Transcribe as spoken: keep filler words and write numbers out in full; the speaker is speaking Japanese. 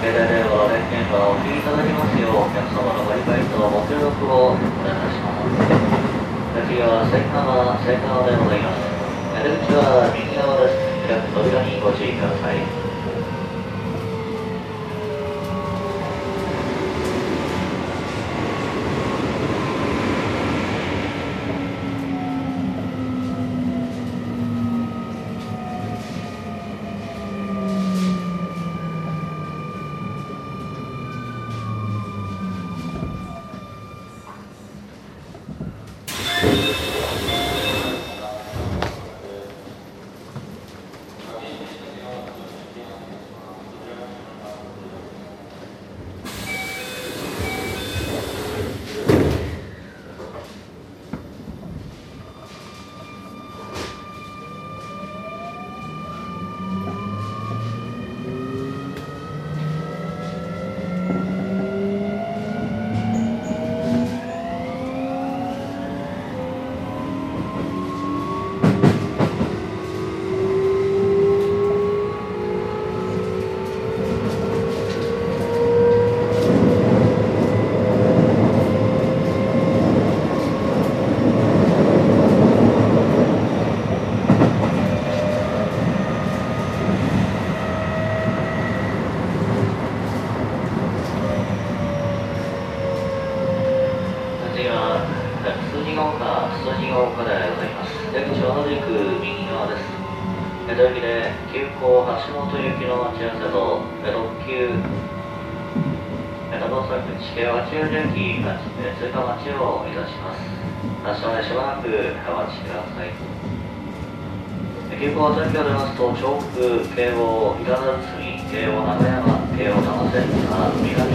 携帯電話の電源がお切りいただきますよう、お客様のご理解とご協力をお願いします。次は千川、千川でございます。出口は右側です。開く扉にご注意ください。急行は全部出ますと、調布、京王、伊賀堤、京王長山、京王多摩センター、三垣